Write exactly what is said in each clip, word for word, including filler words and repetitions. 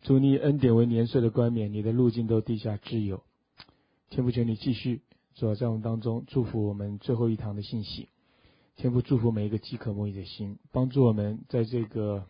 主你恩典为年岁的冠冕，你的路径都地下之有。天父，求你继续主在我们当中祝福我们最后一堂的信息。天父，祝福每一个饥渴慕义的心，帮助我们在这个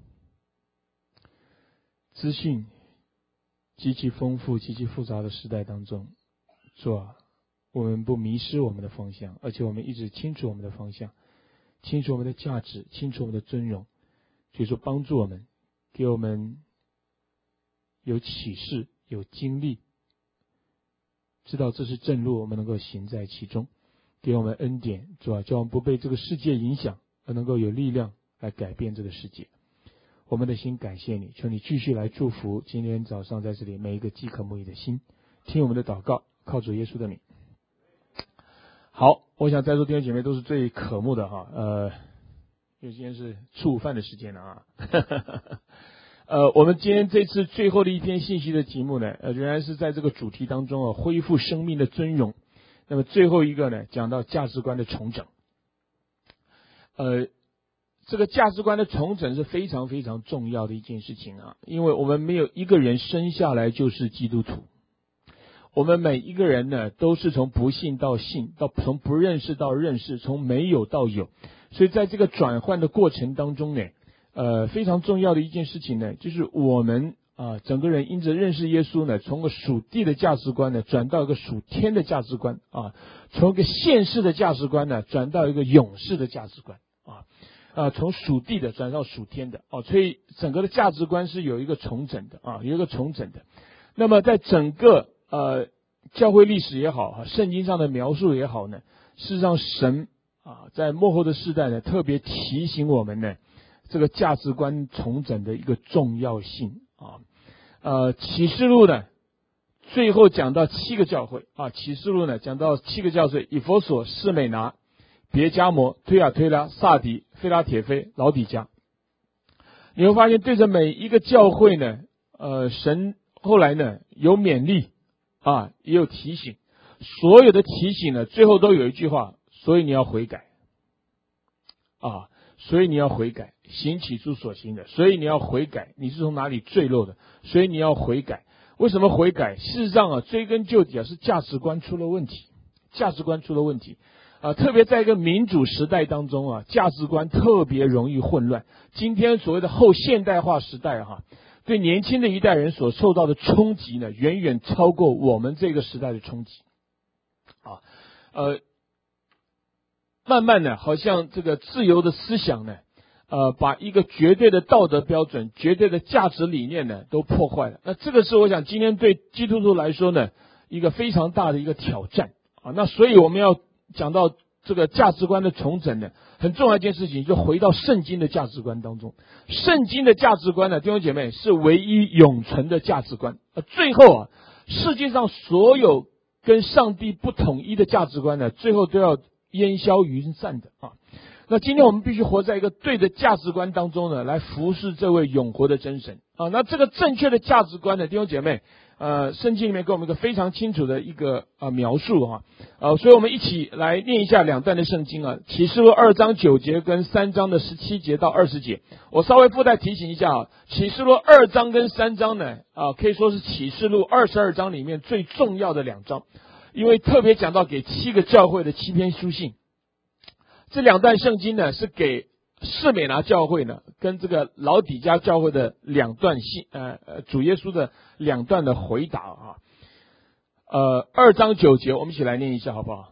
资讯极其丰富、极其复杂的时代当中，主啊，我们不迷失我们的方向，而且我们一直清楚我们的方向，清楚我们的价值，清楚我们的尊荣。所以说，帮助我们，给我们有启示、有经历，知道这是正路，我们能够行在其中。给我们恩典，主啊，叫我们不被这个世界影响，而能够有力量来改变这个世界。我们的心感谢你，求你继续来祝福今天早上在这里每一个饥渴慕义的心，听我们的祷告，靠主耶稣的名。好，我想在座弟兄姐妹都是最渴慕的哈，呃，因为今天是吃午饭的时间了啊。呃，我们今天这次最后的一篇信息的题目呢，呃，仍然是在这个主题当中啊，恢复生命的尊荣。那么最后一个呢，讲到价值观的重整。呃，这个价值观的重整是非常非常重要的一件事情啊，因为我们没有一个人生下来就是基督徒，我们每一个人呢，都是从不信到信，到从不认识到认识，从没有到有，所以在这个转换的过程当中呢，呃，非常重要的一件事情呢，就是我们啊，整个人因着认识耶稣呢，从个属地的价值观呢，转到一个属天的价值观啊，从一个现世的价值观呢，转到一个永世的价值观啊，啊，从属地的转到属天的啊，所以整个的价值观是有一个重整的啊，有一个重整的。那么在整个呃教会历史也好，圣经上的描述也好呢，事实上神啊，在末后的世代呢，特别提醒我们呢，这个价值观重整的一个重要性啊。呃，启示录呢，最后讲到七个教会啊，启示录呢讲到七个教会：以弗所、士美拿、别迦摩、推亚推拉、萨迪、菲拉铁菲、老底嘉。你会发现，对着每一个教会呢，呃，神后来呢有勉励啊，也有提醒。所有的提醒呢，最后都有一句话：所以你要悔改啊。所以你要悔改，行起初所行的。所以你要悔改，你是从哪里坠落的？所以你要悔改。为什么悔改？事实上啊，追根究底啊，是价值观出了问题，价值观出了问题啊。特别在一个民主时代当中啊，价值观特别容易混乱。今天所谓的后现代化时代哈、啊，对年轻的一代人所受到的冲击呢，远远超过我们这个时代的冲击啊，呃。慢慢的，好像这个自由的思想呢，呃，把一个绝对的道德标准、绝对的价值理念呢，都破坏了。那这个是我想今天对基督徒来说呢，一个非常大的一个挑战啊。那所以我们要讲到这个价值观的重整呢，很重要一件事情，就回到圣经的价值观当中。圣经的价值观呢，弟兄姐妹，是唯一永存的价值观。呃，最后啊，世界上所有跟上帝不统一的价值观呢，最后都要烟消云散的啊！那今天我们必须活在一个对的价值观当中呢，来服侍这位永活的真神啊！那这个正确的价值观呢，弟兄姐妹，呃，圣经里面给我们一个非常清楚的一个啊描述哈，呃，所以我们一起来念一下两段的圣经啊，启示录二章九节跟三章的十七节到二十节。我稍微附带提醒一下啊，启示录二章跟三章呢，啊，可以说是启示录二十二章里面最重要的两章。因为特别讲到给七个教会的七篇书信，这两段圣经呢是给士美拿教会呢跟这个老底嘉教会的两段信，呃呃主耶稣的两段的回答啊。呃，二章九节，我们一起来念一下好不好？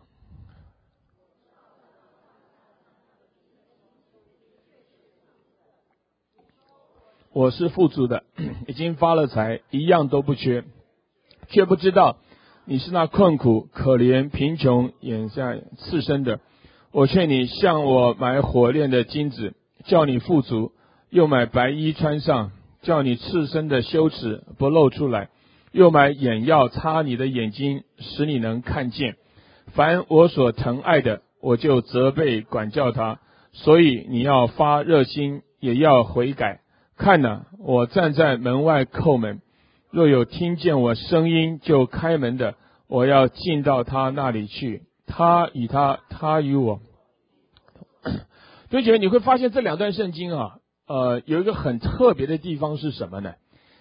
我是富足的，已经发了财，一样都不缺，却不知道你是那困苦、可怜、贫穷、眼下刺身的。我劝你向我买火炼的金子，叫你富足；又买白衣穿上，叫你赤身的羞耻不露出来；又买眼药擦你的眼睛，使你能看见。凡我所疼爱的，我就责备管教他。所以你要发热心，也要悔改。看哪，我站在门外叩门。若有听见我声音就开门的，我要进到他那里去，他与他，他与我。所以姐妹，你会发现这两段圣经啊，呃，有一个很特别的地方是什么呢？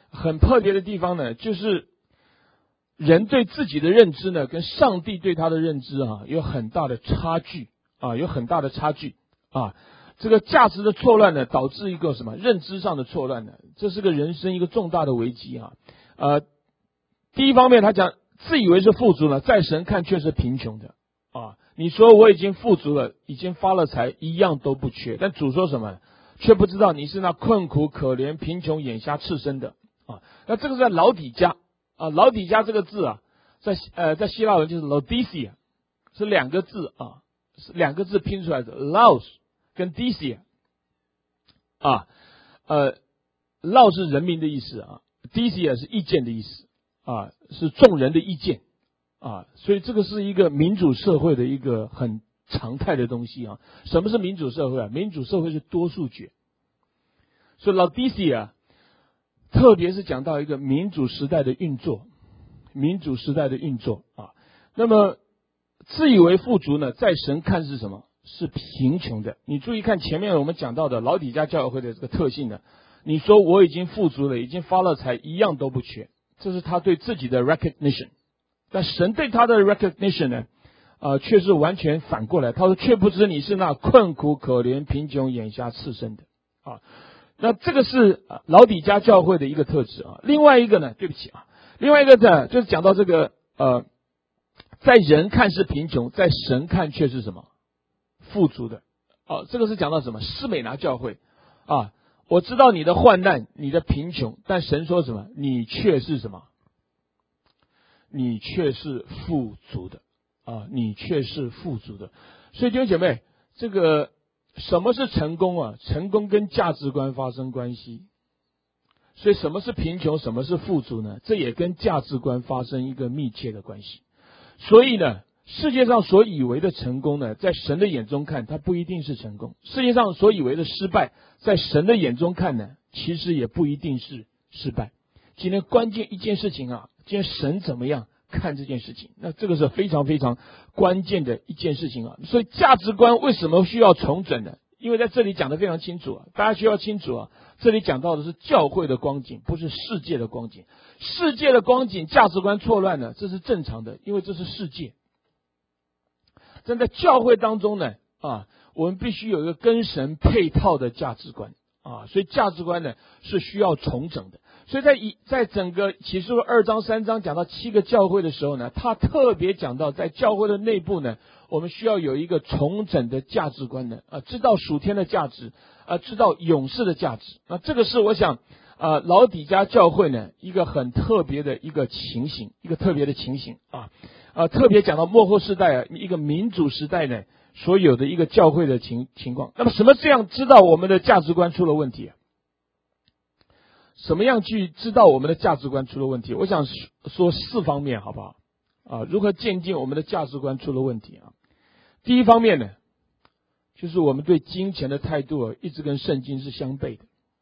很特别的地方呢，就是人对自己的认知呢，跟上帝对他的认知啊，有很大的差距啊，有很大的差距啊。这个价值的错乱呢，导致一个什么认知上的错乱呢？这是个人生一个重大的危机啊。呃，第一方面，他讲自以为是富足了，在神看却是贫穷的啊。你说我已经富足了，已经发了财，一样都不缺，但主说什么？却不知道你是那困苦、可怜、贫穷、眼瞎、赤身的啊。那这个在老底家啊，老底家这个字啊，在呃在希腊文就是 Laodicea， 是两个字啊，是两个字拼出来的 Laos 跟 Dicea 啊，呃 Laos 是人民的意思啊 ，Dicea 是意见的意思啊，是众人的意见啊，所以这个是一个民主社会的一个很常态的东西啊。什么是民主社会啊？民主社会是多数决，所以 Laodicea 特别是讲到一个民主时代的运作，民主时代的运作啊。那么自以为富足呢，在神看是什么？是贫穷的。你注意看前面我们讲到的老底家教会的这个特性呢，你说我已经富足了，已经发了财，一样都不缺，这是他对自己的 recognition。但神对他的 recognition 呢，呃，却是完全反过来。他说：“却不知你是那困苦、可怜、贫穷、眼瞎、赤身的。”啊，那这个是老底家教会的一个特质啊。另外一个呢，对不起啊，另外一个呢，就是讲到这个呃，在人看是贫穷，在神看却是什么？富足的。哦、啊，这个是讲到什么？士美拿教会啊，我知道你的患难，你的贫穷，但神说什么？你却是什么？你却是富足的啊！你却是富足的。所以弟兄姐妹，这个什么是成功啊？成功跟价值观发生关系。所以什么是贫穷，什么是富足呢？这也跟价值观发生一个密切的关系。所以呢，世界上所以为的成功呢，在神的眼中看，它不一定是成功；世界上所以为的失败，在神的眼中看呢，其实也不一定是失败。今天关键一件事情啊，今天神怎么样看这件事情？那这个是非常非常关键的一件事情啊。所以价值观为什么需要重整呢？因为在这里讲得非常清楚啊，大家需要清楚啊。这里讲到的是教会的光景，不是世界的光景。世界的光景价值观错乱呢，这是正常的，因为这是世界。但在教会当中呢，啊，我们必须有一个跟神配套的价值观啊，所以价值观呢是需要重整的。所以在一在整个启示录二章三章讲到七个教会的时候呢，他特别讲到在教会的内部呢，我们需要有一个重整的价值观的啊，知道属天的价值啊，知道勇士的价值。那这个是我想啊，老底家教会呢一个很特别的一个情形，一个特别的情形啊啊，特别讲到末后世代啊，一个民主时代呢所有的一个教会的情情况。那么什么这样知道我们的价值观出了问题啊？什么样去知道我们的价值观出了问题？我想说四方面，好不好？啊，如何鉴定我们的价值观出了问题啊？第一方面呢，就是我们对金钱的态度一直跟圣经是相悖的。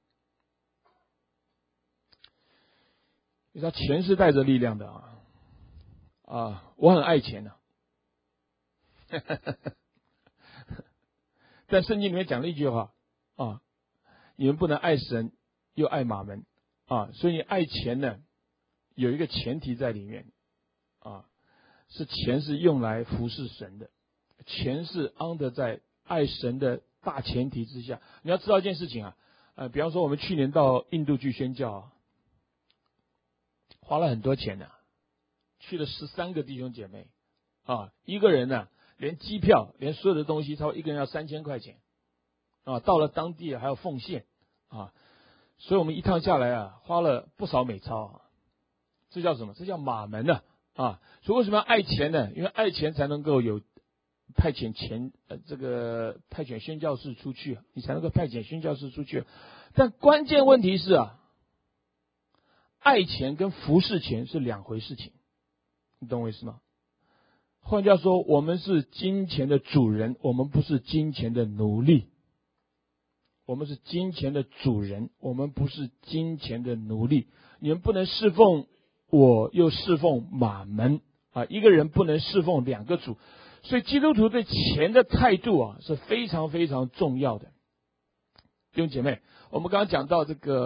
你知道钱是带着力量的啊，啊，我很爱钱啊，但圣经里面讲了一句话啊，你们不能爱神又爱马门啊，所以你爱钱呢，有一个前提在里面啊，是钱是用来服侍神的，钱是 under 在爱神的大前提之下。你要知道一件事情啊，呃，比方说我们去年到印度去宣教啊，花了很多钱的、啊，去了十三个弟兄姐妹啊，一个人呢，连机票，连所有的东西，超一个人要三千块钱啊，到了当地还要奉献啊。所以我们一趟下来啊，花了不少美钞啊，这叫什么？这叫马门呢 啊, 啊！所以为什么要爱钱呢？因为爱钱才能够有派遣钱呃这个派遣宣教士出去，你才能够派遣宣教士出去。但关键问题是啊，爱钱跟服侍钱是两回事情，你懂我意思吗？换句话说，我们是金钱的主人，我们不是金钱的奴隶。我们是金钱的主人，我们不是金钱的奴隶。你们不能侍奉我又侍奉马门啊！一个人不能侍奉两个主，所以基督徒对钱的态度啊是非常非常重要的。弟兄姐妹，我们刚刚讲到这个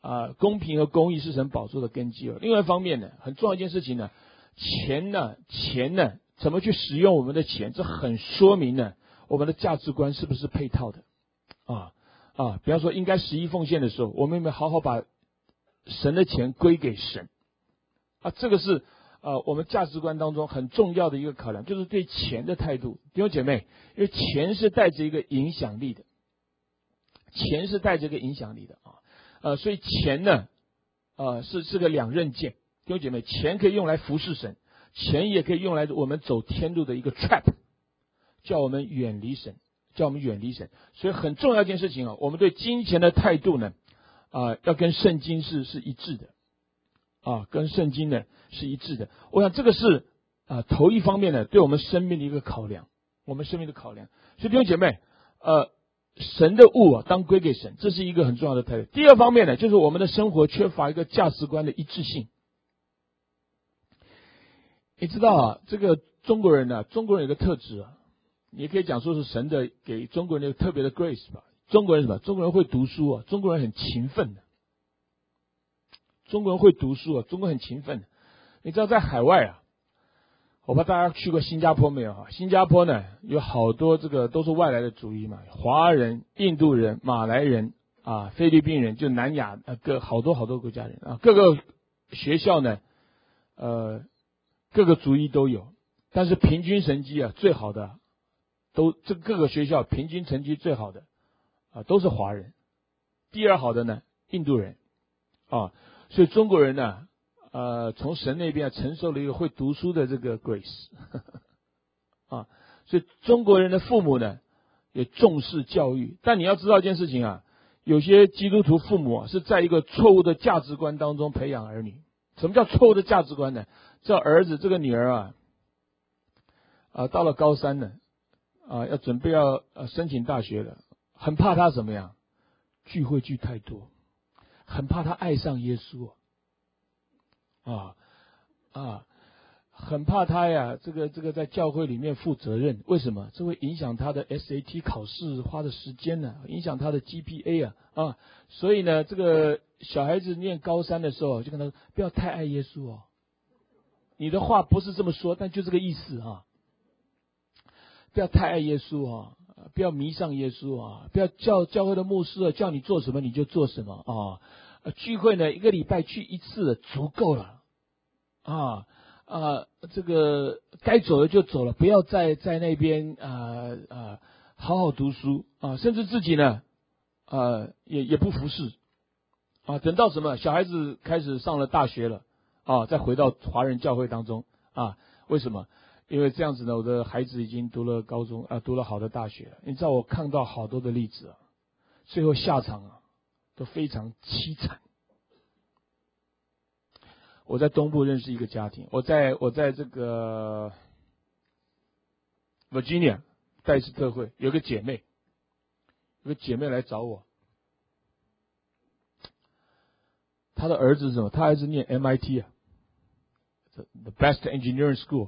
啊，公平和公义是神宝座的根基了。另外一方面呢，很重要一件事情呢，钱呢，钱呢，怎么去使用我们的钱，这很说明呢，我们的价值观是不是配套的啊啊？比方说，应该十一奉献的时候，我们有没有好好把神的钱归给神啊？这个是呃我们价值观当中很重要的一个考量，就是对钱的态度。弟兄姐妹，因为钱是带着一个影响力的，钱是带着一个影响力的啊。呃，所以钱呢，呃，是是个两刃剑。弟兄姐妹，钱可以用来服侍神，钱也可以用来我们走天路的一个 trap， 叫我们远离神，叫我们远离神。所以很重要一件事情啊，我们对金钱的态度呢，啊、呃，要跟圣经是是一致的，啊，跟圣经呢是一致的。我想这个是啊、呃、头一方面呢，对我们生命的一个考量，我们生命的考量。所以弟兄姐妹，呃。神的物啊，当归给神，这是一个很重要的态度。第二方面呢，就是我们的生活缺乏一个价值观的一致性。你知道啊，这个中国人呢、啊，中国人有个特质啊，你可以讲说是神的给中国人有特别的 grace 吧。中国人什么？中国人会读书啊，中国人很勤奋的。中国人会读书啊，中国人很勤奋的。你知道在海外啊，我不知道大家去过新加坡没有哈？新加坡呢有好多这个都是外来的族裔嘛，华人、印度人、马来人啊、菲律宾人，就南亚呃各好多好多国家人啊，各个学校呢，呃，各个族裔都有，但是平均成绩啊最好的，都这各个学校平均成绩最好的啊都是华人，第二好的呢印度人啊，所以中国人呢。呃，从神那边承受了一个会读书的这个 grace 啊，所以中国人的父母呢也重视教育，但你要知道一件事情啊，有些基督徒父母啊是在一个错误的价值观当中培养儿女。什么叫错误的价值观呢？这儿子这个女儿啊，啊到了高三呢，啊要准备要呃申请大学了，很怕他怎么样，聚会聚太多，很怕他爱上耶稣。啊啊，很怕他呀，这个这个在教会里面负责任，为什么？这会影响他的 S A T 考试花的时间呢、啊，影响他的 G P A 啊啊，所以呢，这个小孩子念高三的时候，就跟他说不要太爱耶稣哦。你的话不是这么说，但就这个意思啊，不要太爱耶稣啊，不要迷上耶稣啊，不要叫教会的牧师啊叫你做什么你就做什么啊。聚会呢，一个礼拜去一次足够了，啊啊，这个该走的就走了，不要再在那边啊啊好好读书啊，甚至自己呢啊也也不服侍啊，等到什么小孩子开始上了大学了啊，再回到华人教会当中啊，为什么？因为这样子呢，我的孩子已经读了高中啊，读了好的大学了。你知道我看到好多的例子啊，最后下场啊。都非常凄惨。我在东部认识一个家庭，我在我在这个 Virginia 戴斯特会有个姐妹，有个姐妹来找我，她的儿子是什么？她儿子念 M I T 啊 ，the best engineering school。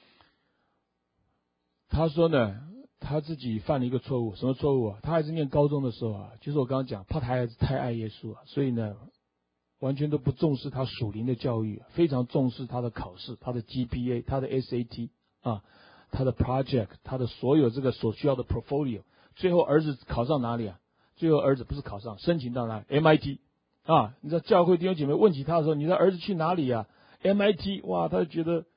她说呢，他自己犯了一个错误，什么错误啊？他孩子念高中的时候啊，就是我刚刚讲，怕他孩子太爱耶稣啊，所以呢，完全都不重视他属灵的教育，非常重视他的考试、他的 G P A、他的 S A T 啊、他的 project、他的所有这个所需要的 portfolio。最后儿子考上哪里啊？最后儿子不是考上，申请到哪里 ？M I T 啊！你知道教会弟兄姐妹问起他的时候，你的儿子去哪里啊 ？M I T 哇，他就觉得。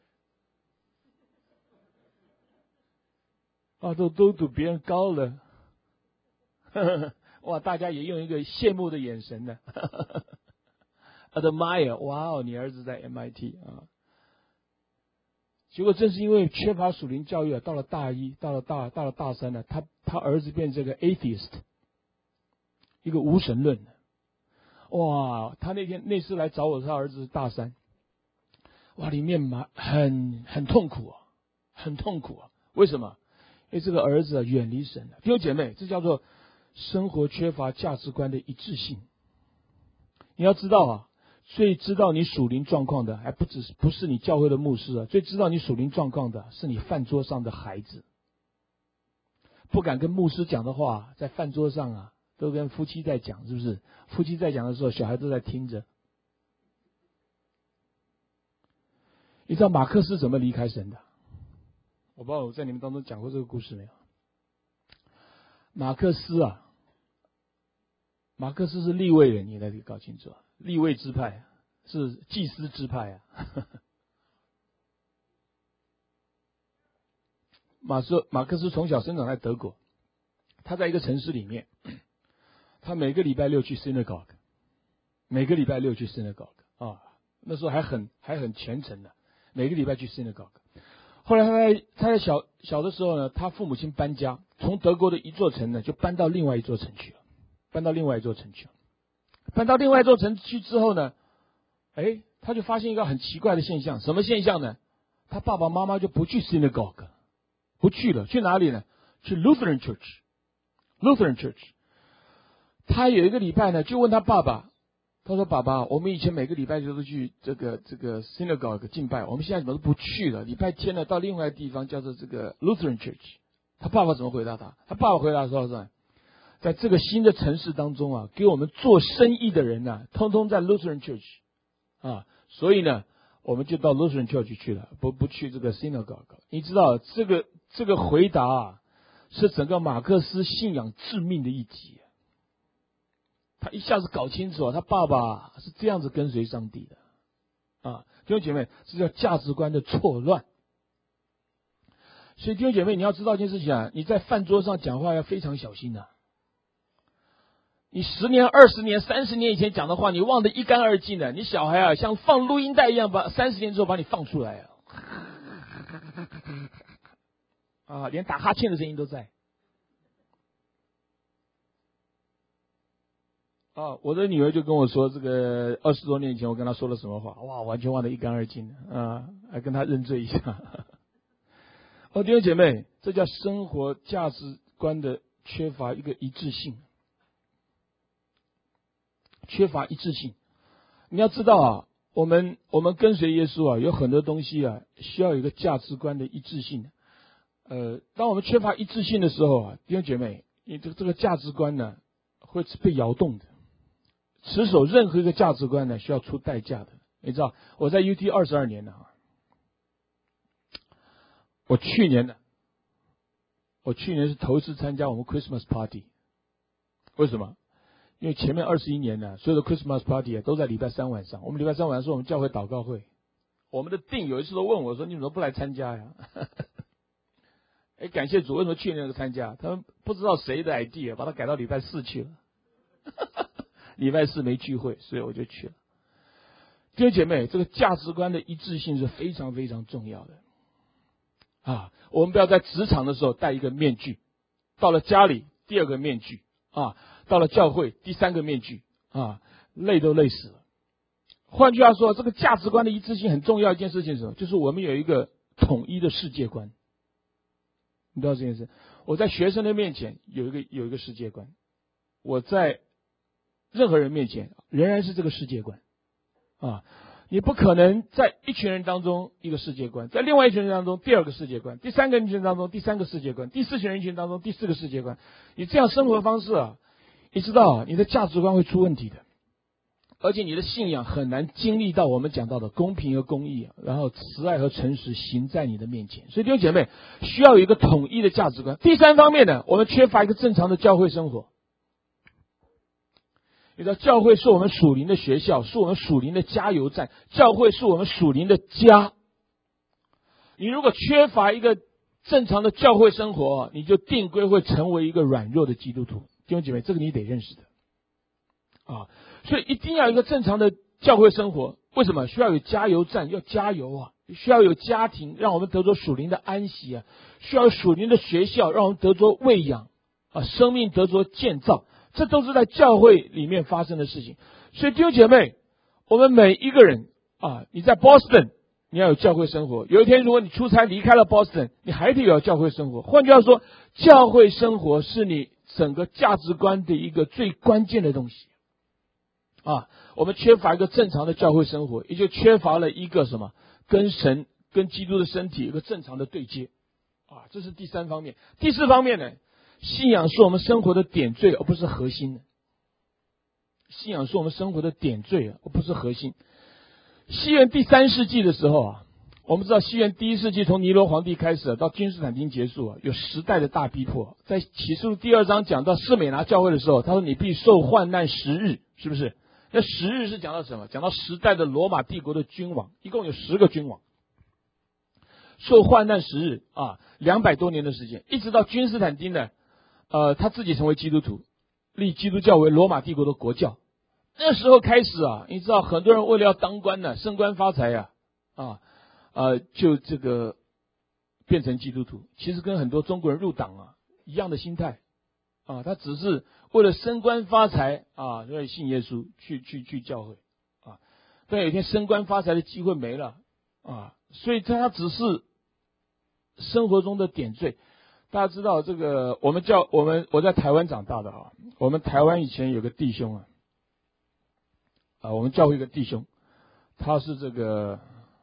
啊，都都比别人高了，呵呵哇！大家也用一个羡慕的眼神呢。Admire， 哇哦，你儿子在 M I T 啊！结果正是因为缺乏属灵教育啊，到了大一，到了大，到了大三呢，他他儿子变成个 atheist， 一个无神论的。哇！他那天那次来找我，他儿子是大三，哇，里面嘛很很痛苦啊，很痛苦啊！为什么？因为这个儿子啊远离神了。弟兄姐妹，这叫做生活缺乏价值观的一致性。你要知道啊，最知道你属灵状况的，还不只是不是你教会的牧师啊，最知道你属灵状况的是你饭桌上的孩子。不敢跟牧师讲的话，在饭桌上啊， 都跟夫妻在讲，是不是？夫妻在讲的时候，小孩都在听着。你知道马克思怎么离开神的？我不知道我在你们当中讲过这个故事没有？马克思啊，马克思是利未人，你得搞清楚啊，利未支派是祭司支派啊。马斯马克思从小生长在德国，他在一个城市里面，他每个礼拜六去 synagogue， 每个礼拜六去 synagogue 啊，那时候还很还很虔诚的，每个礼拜去 synagogue。后来他在他在小小的时候呢，他父母亲搬家，从德国的一座城呢，就搬到另外一座城去了，搬到另外一座城去了，搬到另外一座城去之后呢，哎，他就发现一个很奇怪的现象，什么现象呢？他爸爸妈妈就不去 synagogue。不去了，去哪里呢？去 Lutheran Church。Lutheran Church。他有一个礼拜呢，就问他爸爸，他说：“爸爸，我们以前每个礼拜就是去这个这个 synagogue 敬拜，我们现在怎么都不去了？礼拜天呢，到另外一个地方叫做这个 Lutheran Church。”他爸爸怎么回答他？他爸爸回答说：“是在这个新的城市当中啊，给我们做生意的人呢、啊，通通在 Lutheran Church 啊，所以呢，我们就到 Lutheran Church 去了，不不去这个 synagogue。你知道这个。”这个回答啊，是整个马克思信仰致命的一击。他一下子搞清楚啊，他爸爸是这样子跟随上帝的啊，弟兄姐妹，这叫价值观的错乱。所以弟兄姐妹，你要知道一件事情啊，你在饭桌上讲话要非常小心的、啊。你十年、二十年、三十年以前讲的话，你忘得一干二净的。你小孩啊，像放录音带一样，把三十年之后把你放出来啊。啊，连打哈欠的声音都在。啊，我的女儿就跟我说，这个二十多年以前我跟她说了什么话，哇，完全忘得一干二净的啊，还跟她认罪一下。哦，弟兄姐妹，这叫生活价值观的缺乏一个一致性，缺乏一致性。你要知道啊，我们我们跟随耶稣啊，有很多东西啊，需要有一个价值观的一致性的。呃，当我们缺乏一致性的时候啊，弟兄姐妹，你这个这个价值观呢，会被摇动的。持守任何一个价值观呢，需要出代价的。你知道，我在 U T 二十二年了啊，我去年呢，我去年是头一次参加我们 Christmas Party。为什么？因为前面二十一年呢，所有的 Christmas Party 啊，都在礼拜三晚上。我们礼拜三晚上是我们教会祷告会。我们的定有一次都问我说：“你怎么不来参加呀？”哎，感谢主，为什么去年就参加？他们不知道谁的 idea， 把它改到礼拜四去了。礼拜四没聚会，所以我就去了。弟兄姐妹，这个价值观的一致性是非常非常重要的啊！我们不要在职场的时候戴一个面具，到了家里第二个面具啊，到了教会第三个面具啊，累都累死了。换句话说，这个价值观的一致性很重要一件事情是什么？就是我们有一个统一的世界观。你知道这件事？我在学生的面前有一个有一个世界观，我在任何人面前仍然是这个世界观啊！你不可能在一群人当中一个世界观，在另外一群人当中第二个世界观，第三个人群当中第三个世界观，第四群人群当中第四个世界观。你这样生活的方式啊，你知道你的价值观会出问题的，而且你的信仰很难经历到我们讲到的公平和公义，然后慈爱和诚实行在你的面前。所以弟兄姐妹需要有一个统一的价值观。第三方面呢，我们缺乏一个正常的教会生活。你知道，教会是我们属灵的学校，是我们属灵的加油站，教会是我们属灵的家。你如果缺乏一个正常的教会生活，你就定规会成为一个软弱的基督徒。弟兄姐妹，这个你得认识的啊。所以一定要有一个正常的教会生活。为什么？需要有加油站，要加油啊！需要有家庭，让我们得着属灵的安息啊！需要有属灵的学校，让我们得着喂养啊，生命得着建造。这都是在教会里面发生的事情。所以弟兄姐妹，我们每一个人啊，你在 Boston 你要有教会生活。有一天如果你出差离开了 Boston， 你还得有教会生活。换句话说，教会生活是你整个价值观的一个最关键的东西啊。我们缺乏一个正常的教会生活，也就缺乏了一个什么？跟神跟基督的身体一个正常的对接啊。这是第三方面。第四方面呢， 信仰是我们生活的点缀，而不是核心的。信仰是我们生活的点缀，而不是核心。西元第三世纪的时候啊，我们知道西元第一世纪从尼罗皇帝开始到君士坦丁结束啊，有时代的大逼迫。在启示录第二章讲到士美拿教会的时候，他说你必受患难十日，是不是？那十日是讲到什么？讲到时代的罗马帝国的君王，一共有十个君王，受患难十日啊，两百多年的时间，一直到君士坦丁呢，呃，他自己成为基督徒，立基督教为罗马帝国的国教。那时候开始啊，你知道很多人为了要当官呢，升官发财呀，啊，呃，就这个变成基督徒。其实跟很多中国人入党啊一样的心态啊，他只是为了升官发财啊，所以信耶稣，去去去教会啊。但有一天升官发财的机会没了啊，所以他只是生活中的点缀。大家知道这个，我们教我们我在台湾长大的啊，我们台湾以前有个弟兄啊，啊，我们教会一个弟兄，他是这个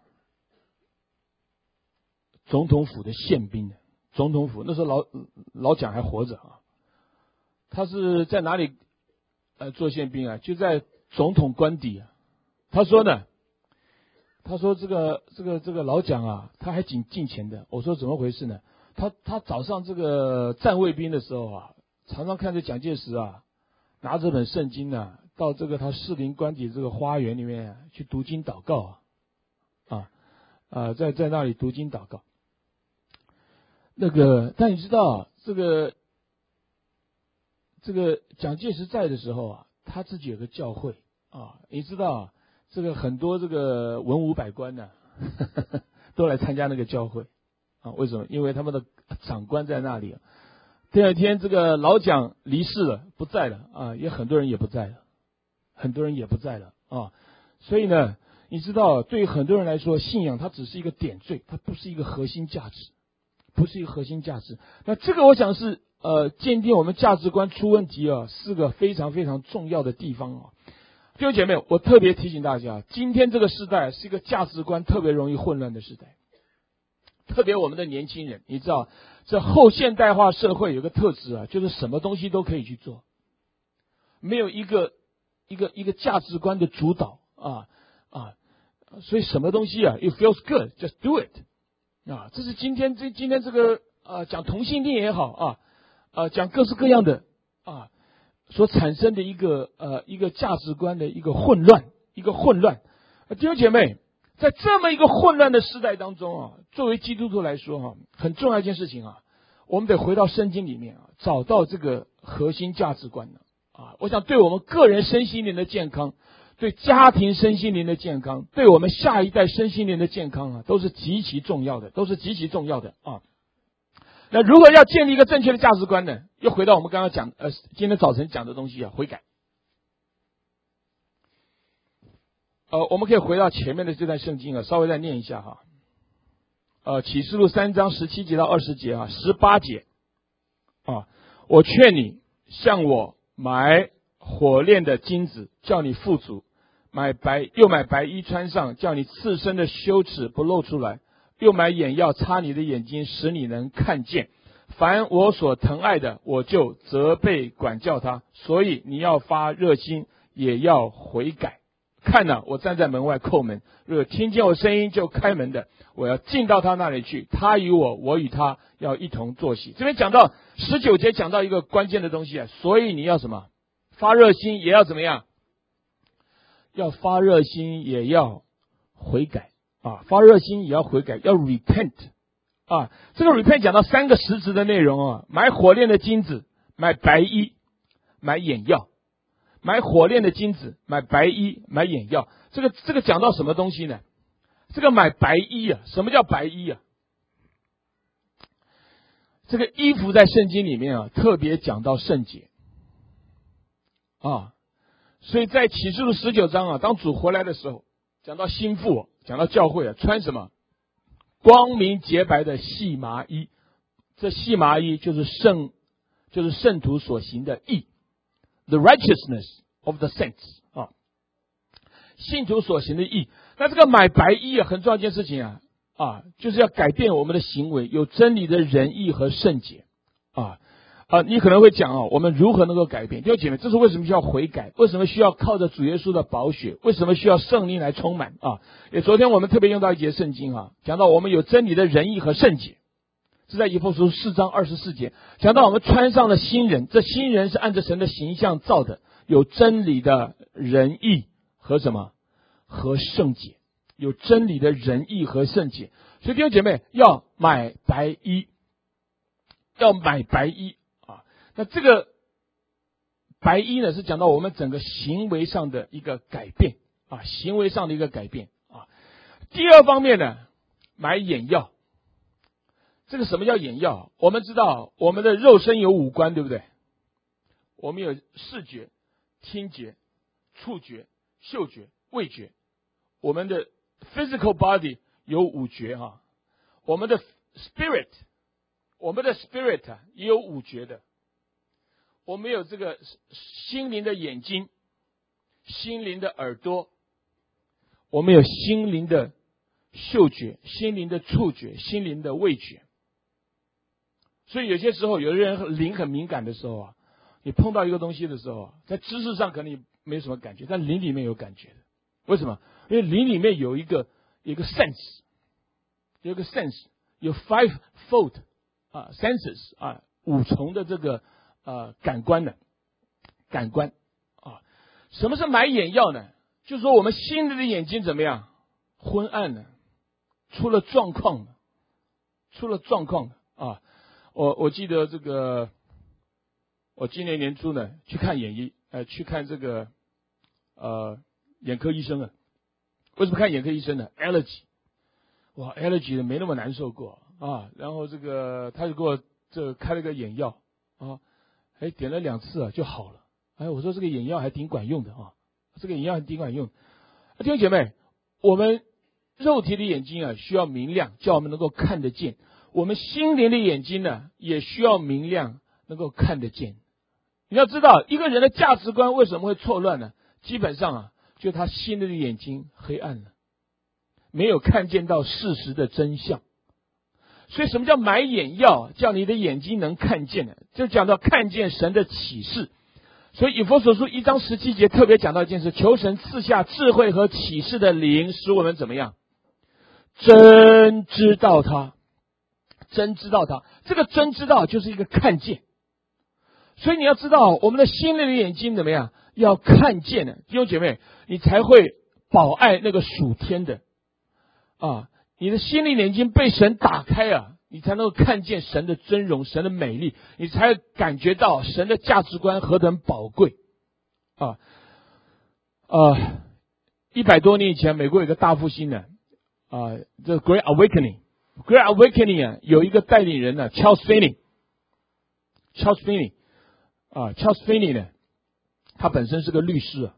总统府的宪兵，总统府那时候老老蒋还活着啊，他是在哪里呃做宪兵啊？就在总统官邸啊。他说呢，他说这个这个这个老蒋啊，他还挺敬钱的。我说怎么回事呢？他他早上这个站卫兵的时候啊，常常看着蒋介石啊，拿着本圣经啊，到这个他士林官邸这个花园里面、啊、去读经祷告啊，啊啊，在在那里读经祷告。那个，但你知道这个这个蒋介石在的时候啊，他自己有个教会啊，你知道这个很多这个文武百官呢、啊，都来参加那个教会。啊，为什么？因为他们的长官在那里、啊。第二天，这个老蒋离世了，不在了啊，也很多人也不在了，很多人也不在了啊。所以呢，你知道，对于很多人来说，信仰它只是一个点缀，它不是一个核心价值，不是一个核心价值。那这个我想是呃，鉴定我们价值观出问题啊，是个非常非常重要的地方啊。弟兄姐妹，我特别提醒大家，今天这个时代是一个价值观特别容易混乱的时代。特别我们的年轻人，你知道，这后现代化社会有个特质啊，就是什么东西都可以去做，没有一个一个一个价值观的主导啊啊，所以什么东西啊 ，it feels good, just do it 啊，这是今天这今天这个啊讲同性恋也好啊啊讲各式各样的啊所产生的一个呃一个价值观的一个混乱，一个混乱，弟兄姐妹。在这么一个混乱的时代当中啊，作为基督徒来说哈、啊，很重要一件事情啊，我们得回到圣经里面啊，找到这个核心价值观的啊。我想对我们个人身心灵的健康，对家庭身心灵的健康，对我们下一代身心灵的健康啊，都是极其重要的，都是极其重要的啊。那如果要建立一个正确的价值观呢，又回到我们刚刚讲呃今天早晨讲的东西啊，悔改。呃，我们可以回到前面的这段圣经啊，稍微再念一下哈。呃，启示录三章十七节到二十节啊，十八节啊，我劝你向我买火炼的金子，叫你富足；买白又买白衣穿上，叫你赤身的羞耻不露出来；又买眼药擦你的眼睛，使你能看见。凡我所疼爱的，我就责备管教他。所以你要发热心，也要悔改。看哪、啊，我站在门外叩门，若听见我声音就开门的，我要进到他那里去，他与我，我与他要一同坐席。这边讲到十九节，讲到一个关键的东西啊，所以你要什么？发热心，也要怎么样？要发热心，也要悔改啊！发热心也要悔改，要 repent 啊！这个 repent 讲到三个实质的内容啊：买火炼的金子，买白衣，买眼药。买火炼的金子，买白衣，买眼药。这个这个讲到什么东西呢？这个买白衣啊，什么叫白衣啊？这个衣服在圣经里面啊，特别讲到圣洁啊，所以在启示录十九章啊，当主回来的时候，讲到新妇，讲到教会啊，穿什么？光明洁白的细麻衣。这细麻衣就是圣，就是圣徒所行的义。The righteousness of the saints 啊，信徒所行的义。那这个买白衣啊，很重要一件事情啊啊，就是要改变我们的行为，有真理的仁义和圣洁啊啊，你可能会讲啊，我们如何能够改变？弟兄姐妹，这是为什么需要悔改？为什么需要靠着主耶稣的宝血？为什么需要圣灵来充满啊？也昨天我们特别用到一节圣经啊，讲到我们有真理的仁义和圣洁，是在以弗所书四章二十四节，讲到我们穿上了新人，这新人是按着神的形象造的，有真理的仁义和什么？和圣洁，有真理的仁义和圣洁。所以弟兄姐妹要买白衣，要买白衣。那这个白衣呢，是讲到我们整个行为上的一个改变啊，行为上的一个改变啊。第二方面呢，买眼药。这个什么叫眼药？我们知道我们的肉身有五官，对不对？我们有视觉、听觉、触觉、嗅觉、味觉。我们的 physical body 有五觉哈，我们的 spirit， 我们的 spirit 也有五觉的。我们有这个心灵的眼睛，心灵的耳朵，我们有心灵的嗅觉，心灵的触觉，心灵的味觉。所以有些时候，有的人灵很敏感的时候啊，你碰到一个东西的时候啊，在知识上可能没什么感觉，但灵里面有感觉的。为什么？因为灵里面有一个有一个 sense， 有一个 sense， 有 five-fold 啊 senses 啊五重的这个。呃，感官的感官啊，什么是买眼药呢？就是说我们心里的眼睛怎么样？昏暗了，出了状况了，出了状况了啊！我我记得这个，我今年年初呢去看眼医，呃，去看这个呃眼科医生啊。为什么看眼科医生呢 ？allergy， 哇 ，allergy 的没那么难受过啊。然后这个他就给我这开了个眼药啊。哎，点了两次啊就好了。哎，我说这个眼药还挺管用的啊，这个眼药还挺管用。弟兄姐妹，我们肉体的眼睛啊需要明亮，叫我们能够看得见；我们心灵的眼睛呢也需要明亮，能够看得见。你要知道，一个人的价值观为什么会错乱呢？基本上啊，就他心里的眼睛黑暗了，没有看见到事实的真相。所以什么叫买眼药？叫你的眼睛能看见的，就讲到看见神的启示。所以以弗所书一章十七节特别讲到一件事：求神赐下智慧和启示的灵，使我们怎么样？真知道他，真知道他。这个真知道就是一个看见。所以你要知道，我们的心灵的眼睛怎么样？要看见的，弟兄姐妹，你才会保爱那个属天的啊。你的心灵眼睛被神打开啊，你才能够看见神的尊荣，神的美丽，你才感觉到神的价值观何等宝贵啊！呃，一百多年以前，美国有个大复兴呢，啊，这 Great Awakening，Great Awakening 啊，有一个带领人呢 ，Charles Finney，Charles Finney 啊 ，Charles Finney 呢，他本身是个律师啊。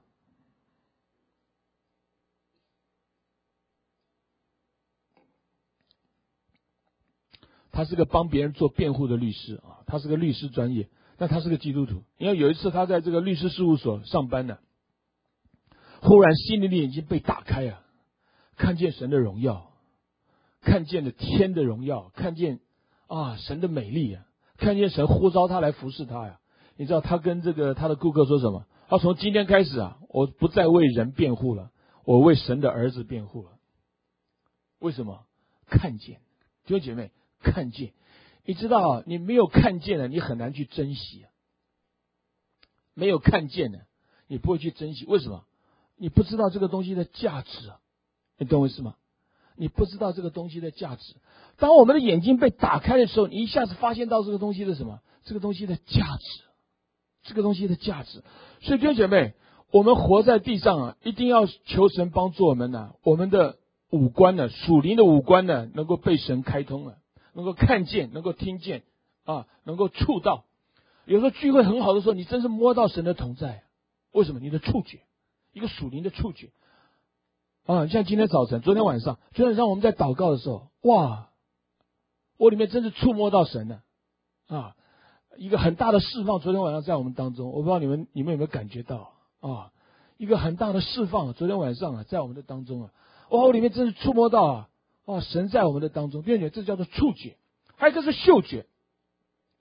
他是个帮别人做辩护的律师啊，他是个律师专业，但他是个基督徒。因为有一次他在这个律师事务所上班呢，忽然心灵的眼睛被打开啊，看见神的荣耀，看见了天的荣耀，看见啊神的美丽啊，看见神呼召他来服侍他呀。你知道他跟这个他的顾客说什么？他从今天开始啊，我不再为人辩护了，我为神的儿子辩护了。为什么？看见，弟兄姐妹。看见，你知道，你没有看见了，你很难去珍惜啊。没有看见呢，你不会去珍惜。为什么？你不知道这个东西的价值啊，你懂我意思吗？你不知道这个东西的价值。当我们的眼睛被打开的时候，你一下子发现到这个东西的什么？这个东西的价值，这个东西的价值。所以弟兄姐妹，我们活在地上啊，一定要求神帮助我们呢、啊，我们的五官呢，属灵的五官呢，能够被神开通了。能够看见，能够听见啊，能够触到。有时候聚会很好的时候，你真是摸到神的同在。为什么？你的触觉，一个属灵的触觉啊！像今天早晨、昨天晚上、昨天晚上我们在祷告的时候，哇，我里面真是触摸到神了啊！一个很大的释放，昨天晚上在我们当中，我不知道你们你们有没有感觉到啊？一个很大的释放，昨天晚上啊，在我们的当中啊，哇，我里面真是触摸到啊！哦，神在我们的当中，并且这叫做触觉，还有一个是嗅觉。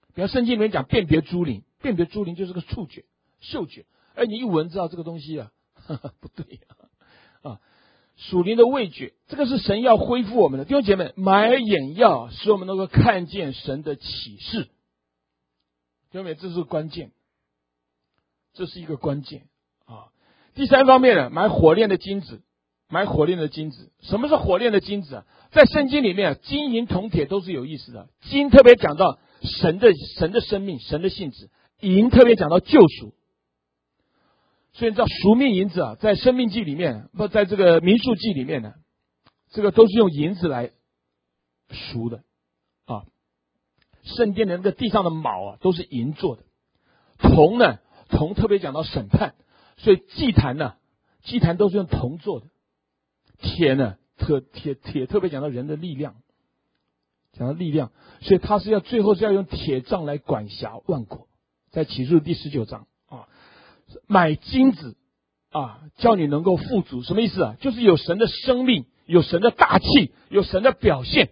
比方圣经里面讲辨别诸灵，辨别诸灵就是个触觉、嗅觉，而你一闻知道这个东西啊，呵呵不对啊，啊，属灵的味觉，这个是神要恢复我们的。弟兄姐妹，买眼药使我们能够看见神的启示。弟兄姐妹，这是关键，这是一个关键啊。第三方面呢，买火炼的金子，买火炼的金子。什么是火炼的金子啊？在圣经里面，金银铜铁都是有意思的。金特别讲到神的神的生命、神的性质；银特别讲到救赎。所以你知道赎命银子啊，在生命记里面，不在这个民数记里面呢，这个都是用银子来赎的啊。圣殿的那个地上的卯啊，都是银做的。铜呢，铜特别讲到审判，所以祭坛呢，祭坛都是用铜做的。铁呢，特铁铁特别讲到人的力量，讲到力量，所以他是要最后是要用铁杖来管辖万国，在启示录第十九章啊。买金子啊，叫你能够富足，什么意思啊？就是有神的生命，有神的大气，有神的表现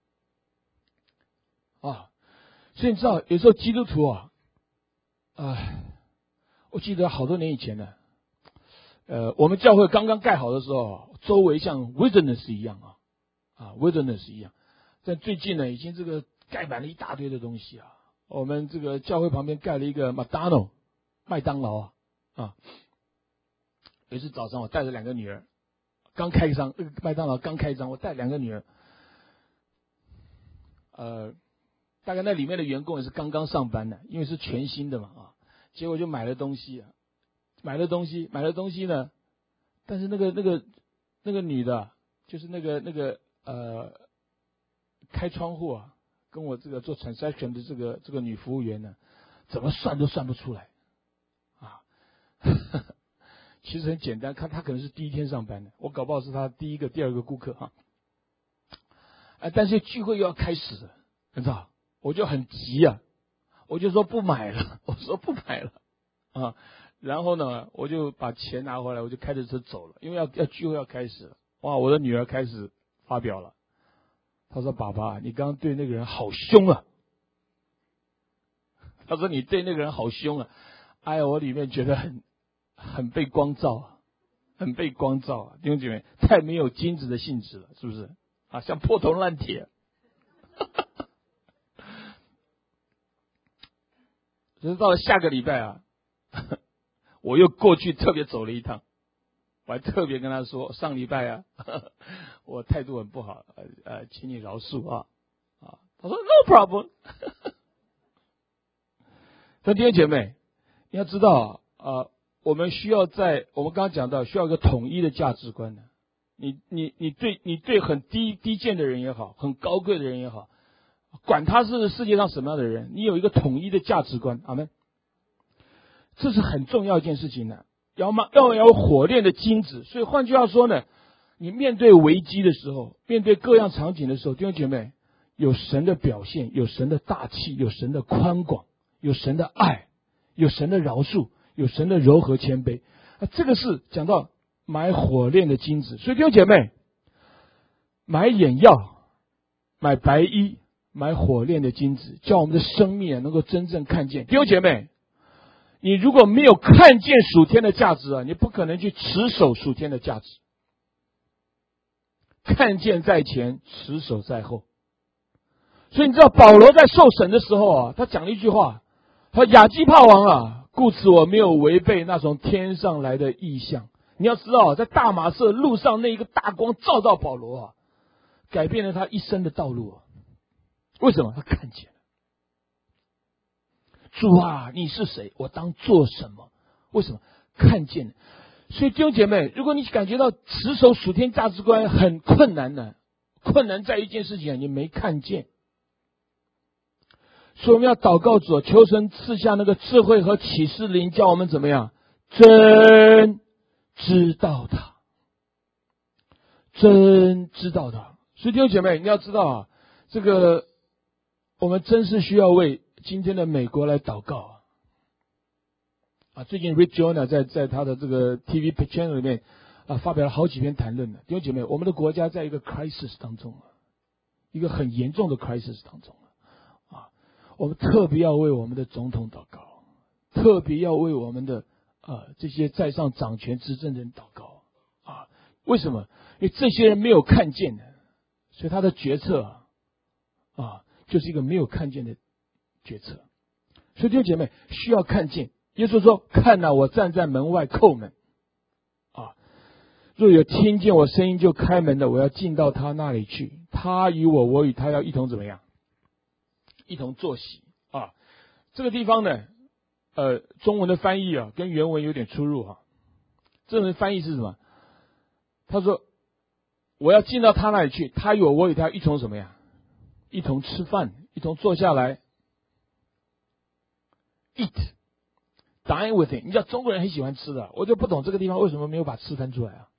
啊。所以你知道，有时候基督徒啊，哎，我记得好多年以前呢，呃，我们教会刚刚盖好的时候，周围像 wilderness 一样啊，啊 wilderness 一样。但最近呢，已经这个盖满了一大堆的东西啊。我们这个教会旁边盖了一个麦当劳，麦当劳啊。啊，有一次早上我带着两个女儿，刚开张，那个麦当劳刚开张，我带两个女儿，呃，大概那里面的员工也是刚刚上班的，因为是全新的嘛啊，结果就买了东西啊，买了东西，买了东西呢，但是那个那个那个女的，就是那个那个呃开窗户啊，跟我这个做 transaction 的这个这个女服务员呢，怎么算都算不出来。其实很简单，看他可能是第一天上班的，我搞不好是他第一个、第二个顾客哈。哎，但是聚会又要开始了，你知道，我就很急啊，我就说不买了，我说不买了啊。然后呢，我就把钱拿回来，我就开着车走了，因为要要聚会要开始了。哇，我的女儿开始发表了，她说：“爸爸，你刚刚对那个人好凶啊！”她说：“你对那个人好凶啊！”哎呀，我里面觉得很。很被光照啊，很被光照啊！弟兄姐妹，太没有金子的性质了，是不是？啊，像破铜烂铁。只是到了下个礼拜啊，我又过去特别走了一趟，我还特别跟他说，上礼拜啊，我态度很不好，呃呃，请你饶恕啊啊！他说 No problem。所以弟兄姐妹，你要知道啊。呃我们需要在我们刚刚讲到，需要一个统一的价值观的。你你你对你对很低低贱的人也好，很高贵的人也好，管他是世界上什么样的人，你有一个统一的价值观，阿们。这是很重要一件事情的。要么要有火炼的金子，所以换句话说呢，你面对危机的时候，面对各样场景的时候，弟兄姐妹，有神的表现，有神的大气，有神的宽广，有神的爱，有神的饶恕。有神的柔和谦卑啊，这个是讲到买火炼的金子。所以弟兄姐妹，买眼药，买白衣，买火炼的金子，叫我们的生命啊能够真正看见。弟兄姐妹，你如果没有看见属天的价值啊，你不可能去持守属天的价值。看见在前，持守在后。所以你知道保罗在受审的时候啊，他讲了一句话，他说亚基帕王啊，故此我没有违背那从天上来的异象。你要知道，在大马色路上那一个大光照到保罗啊，改变了他一生的道路啊。为什么？他看见了。主啊，你是谁？我当做什么？为什么？看见了。所以弟兄姐妹，如果你感觉到持守属天价值观很困难呢，困难在一件事情，你没看见。所以我们要祷告主，求神赐下那个智慧和启示灵，叫我们怎么样真知道他，真知道他。所以弟兄姐妹，你要知道啊，这个我们真是需要为今天的美国来祷告啊！啊，最近 Rick Joyner 在在他的这个 T V channel 里面啊发表了好几篇谈论的。弟兄姐妹，我们的国家在一个 crisis 当中啊，一个很严重的 crisis 当中啊。 我们特别要为我们的总统祷告，特别要为我们的啊这些在上掌权执政人祷告啊。为什么？因为这些人没有看见的，所以他的决策啊，啊就是一个没有看见的决策。所以弟兄姐妹需要看见。耶稣说：“看哪，我站在门外叩门，啊，若有听见我声音就开门的，我要进到他那里去。他与我，我与他要一同怎么样？一同坐席啊。”这个地方呢，呃，中文的翻译啊，跟原文有点出入啊。这文翻译是什么？他说：“我要进到他那里去，他与我，我与他一同什么呀？一同吃饭，一同坐下来 eat。”Dine with him， 你知道中国人很喜欢吃的，我就不懂这个地方为什么没有把吃分出来啊？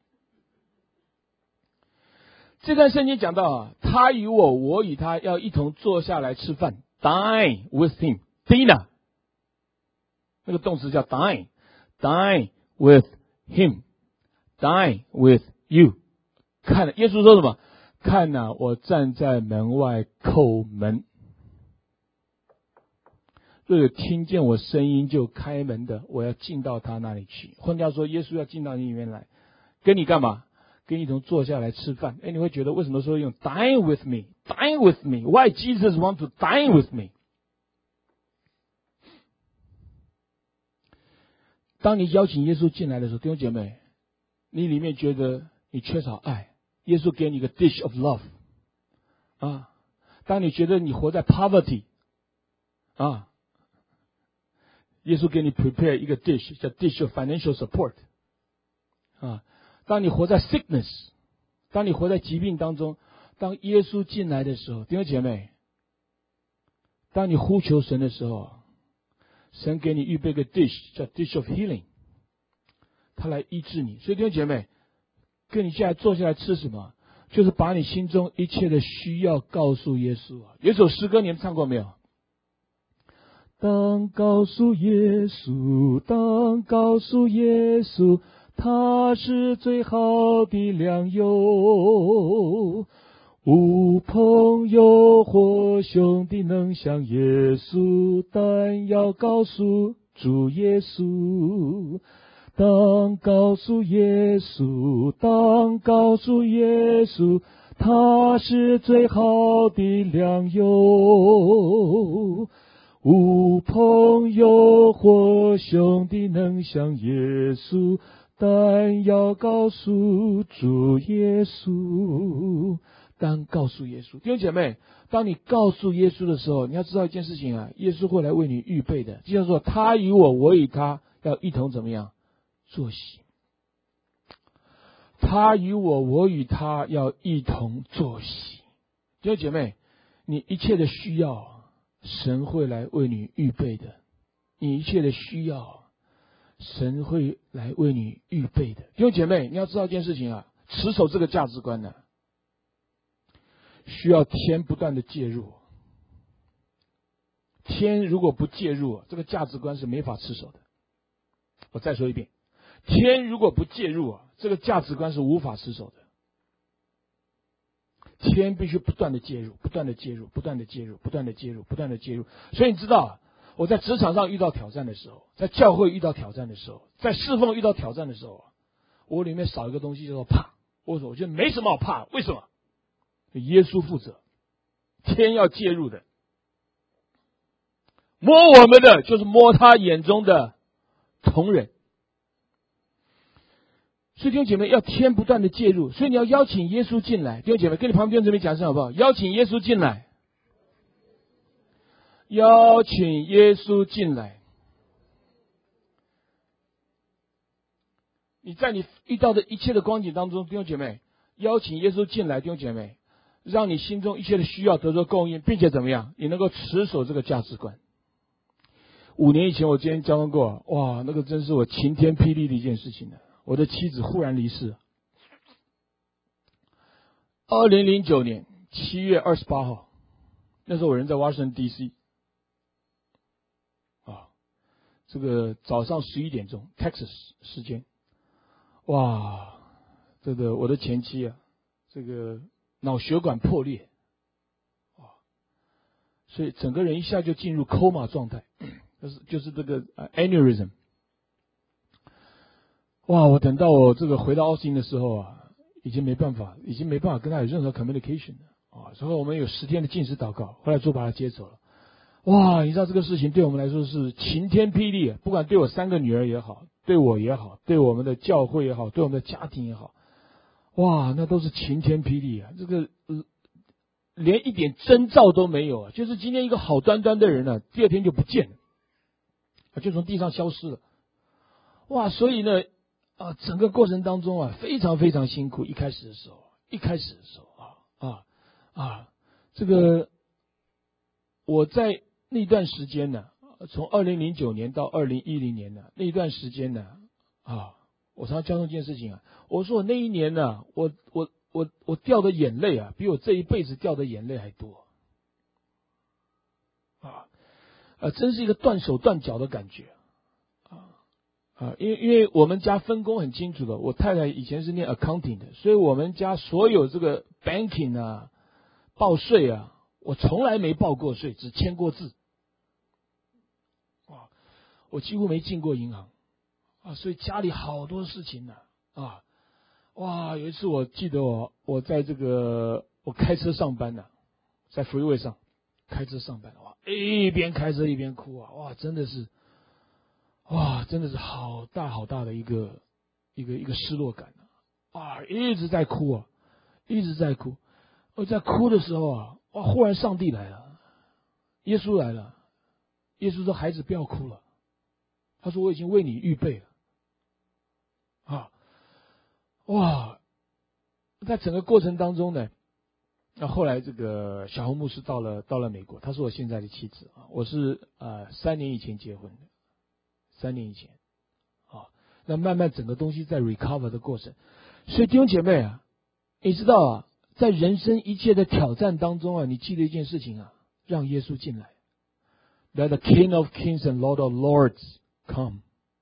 这段圣经讲到啊，他与我，我与他要一同坐下来吃饭 ，dine with him，dinner， 那个动词叫 dine，dine with him，dine with you。看，耶稣说什么？看哪、啊，我站在门外叩门。若有听见我声音就开门的，我要进到他那里去。换句话说，耶稣要进到你里面来，跟你干嘛？跟你一同坐下来吃饭。哎，你会觉得为什么说用 dine with me dine with me why Jesus want to dine with me？ 当你邀请耶稣进来的时候，弟兄姐妹，你里面觉得你缺少爱，耶稣给你一个 dish of love 啊。当你觉得你活在 poverty 啊，耶稣给你 prepare 一个 dish， 叫 dish of financial support 啊。当你活在 sickness， 当你活在疾病当中，当耶稣进来的时候，弟兄姐妹，当你呼求神的时候，神给你预备个 dish， 叫 dish of healing， 他来医治你。所以弟兄姐妹，跟你现在坐下来吃什么？就是把你心中一切的需要告诉耶稣啊。有一首诗歌你们唱过没有？当告诉耶稣，当告诉耶稣，他是最好的良友。无朋友或兄弟能像耶稣，但要告诉主耶稣。当告诉耶稣，当告诉耶稣，他是最好的良友。无朋友或兄弟能像耶稣，但要告诉主耶稣。当告诉耶稣，弟兄姐妹，当你告诉耶稣的时候，你要知道一件事情啊，耶稣会来为你预备的，就叫做他与我，我与他要一同怎么样坐席。他与我，我与他要一同坐席。弟兄姐妹，你一切的需要，神会来为你预备的。你一切的需要，神会来为你预备的。弟兄姐妹，你要知道一件事情啊，持守这个价值观呢、啊，需要天不断的介入。天如果不介入，这个价值观是没法持守的。我再说一遍，天如果不介入啊，这个价值观是无法持守的。天必须不断的介入，不断的介入，不断的介入，不断的介入，不断的介入。所以你知道，我在职场上遇到挑战的时候，在教会遇到挑战的时候，在侍奉遇到挑战的时候，我里面少一个东西叫做怕。为什么？我觉得没什么好怕。为什么？耶稣负责，天要介入的。摸我们的就是摸他眼中的同人。所以弟兄姐妹要天不断的介入，所以你要邀请耶稣进来。弟兄姐妹，跟你旁边弟兄姐妹讲声好不好？邀请耶稣进来，邀请耶稣进来。你在你遇到的一切的光景当中，弟兄姐妹，邀请耶稣进来，弟兄姐妹，让你心中一切的需要得到供应，并且怎么样？你能够持守这个价值观。五年以前我今天交通过，哇，那个真是我晴天霹雳的一件事情呢。我的妻子忽然离世。二零零九年七月二十八号，那时候我人在 Washington D C 啊，这个早上十一点钟 Texas 时间，哇，这个我的前妻啊，这个脑血管破裂，啊， 所以整个人一下就进入 coma 状态，就是就是这个 aneurysm。哇！我等到我这个回到奥斯汀的时候啊，已经没办法，已经没办法跟他有任何 communication 了啊。所以我们有十天的禁食祷告，后来就把他接走了。哇！你知道这个事情对我们来说是晴天霹雳，不管对我三个女儿也好，对我也好，对我们的教会也好，对我们的家庭也好，哇，那都是晴天霹雳啊！这个、呃、连一点征兆都没有啊，就是今天一个好端端的人呢、啊，第二天就不见了，就从地上消失了。哇！所以呢。啊，整个过程当中啊，非常非常辛苦。一开始的时候，一开始的时候啊啊啊，这个我在那段时间呢，从二零零九年到二零一零年呢，那段时间呢啊，我常常教这件事情啊，我说我那一年呢，我我我我掉的眼泪啊，比我这一辈子掉的眼泪还多啊啊，真是一个断手断脚的感觉。啊，因为因为我们家分工很清楚的，我太太以前是念 accounting 的，所以我们家所有这个 banking 啊、报税啊，我从来没报过税，只签过字。啊，我几乎没进过银行啊，所以家里好多事情呢啊，哇！有一次我记得我我在这个我开车上班呢、啊，在 freeway 上开车上班，哇，一边开车一边哭啊，哇，真的是。哇，真的是好大好大的一个一个一个失落感啊！啊，一直在哭啊，一直在哭。我在哭的时候啊，哇，忽然上帝来了，耶稣来了。耶稣说：“孩子，不要哭了。”他说：“我已经为你预备了。”啊，哇！在整个过程当中呢，那后来这个小红牧师到了到了美国，她是我现在的妻子啊，我是呃三年以前结婚的。三年以前，啊，那慢慢整个东西在 recover 的过程，所以弟兄姐妹啊，你知道啊，在人生一切的挑战当中啊，你记得一件事情啊，让耶稣进来 ，Let the King of Kings and Lord of Lords come。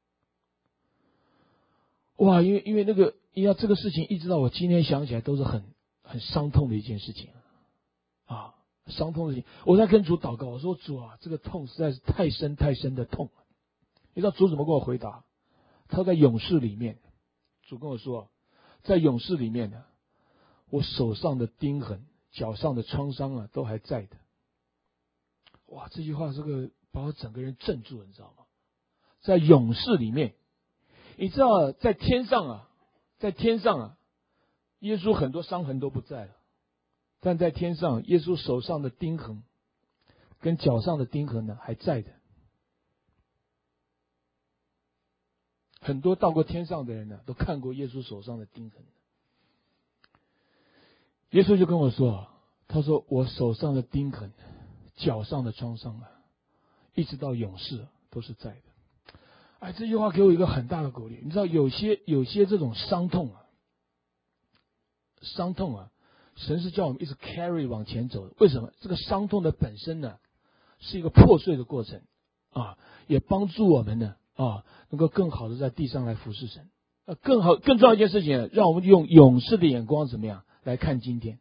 哇，因为因为那个，因为这个事情一直到我今天想起来都是很很伤痛的一件事情啊，伤痛的事情。我在跟主祷告，我说主啊，这个痛实在是太深太深的痛。你知道主怎么跟我回答？他在勇士里面，主跟我说，在勇士里面呢，我手上的钉痕、脚上的创伤啊，都还在的。哇，这句话这个把我整个人镇住了，你知道吗？在勇士里面，你知道，在天上啊，在天上啊，耶稣很多伤痕都不在了，但在天上，耶稣手上的钉痕跟脚上的钉痕呢，还在的。很多到过天上的人呢，都看过耶稣手上的钉痕。耶稣就跟我说，他说我手上的钉痕，脚上的创伤啊，一直到永世都是在的。哎，这句话给我一个很大的鼓励。你知道，有些有些这种伤痛啊，伤痛啊，神是叫我们一直 carry 往前走的。为什么？这个伤痛的本身呢，是一个破碎的过程啊，也帮助我们呢。啊，能够更好的在地上来服侍神，呃，更好、更重要一件事情，让我们用勇士的眼光怎么样来看今天？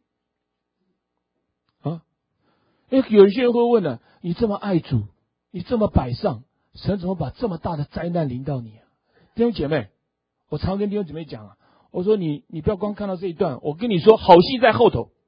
啊，因为有一些人会问呢，你这么爱主，你这么摆上，神怎么把这么大的灾难临到你啊？弟兄姐妹，我常跟弟兄姐妹讲啊，我说你你不要光看到这一段，我跟你说，好戏在后头，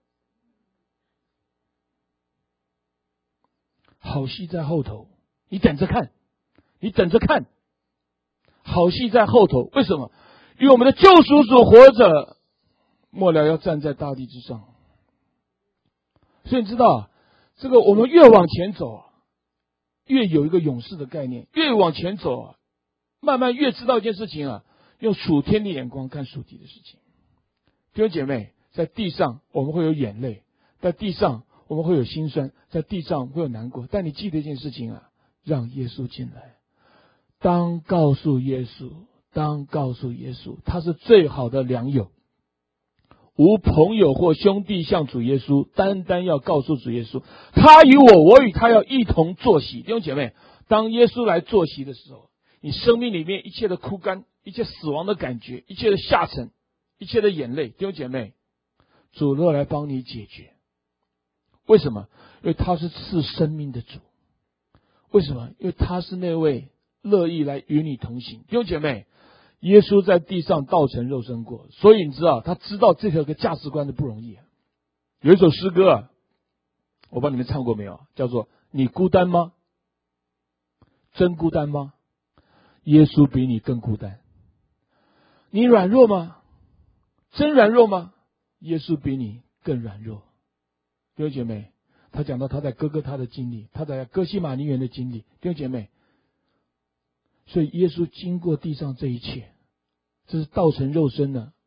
好戏在后头，你等着看。你等着看，好戏在后头。为什么？因为我们的救赎主活着，末了要站在大地之上。所以你知道，这个我们越往前走，越有一个勇士的概念；越往前走，慢慢越知道一件事情啊，用属天的眼光看属地的事情。弟兄姐妹，在地上我们会有眼泪，在地上我们会有心酸，在地上会有难过。但你记得一件事情啊，让耶稣进来。当告诉耶稣，当告诉耶稣，他是最好的良友。无朋友或兄弟向主耶稣，单单要告诉主耶稣，他与我，我与他要一同坐席。弟兄姐妹，当耶稣来坐席的时候，你生命里面一切的枯干，一切死亡的感觉，一切的下沉，一切的眼泪，弟兄姐妹，主若来帮你解决。为什么？ 因为他是赐生命的主。为什么？因为他是那位乐意来与你同行。弟兄姐妹，耶稣在地上道成肉身过，所以你知道他知道这条个价值观的不容易。有一首诗歌啊，我帮你们唱过没有？叫做你孤单吗？真孤单吗？耶稣比你更孤单。你软弱吗？真软弱吗？耶稣比你更软弱。弟兄姐妹，他讲到他在哥哥他的经历，他在哥西马尼园的经历。弟兄姐妹，所以耶稣经过地上这一切，这是道成肉身的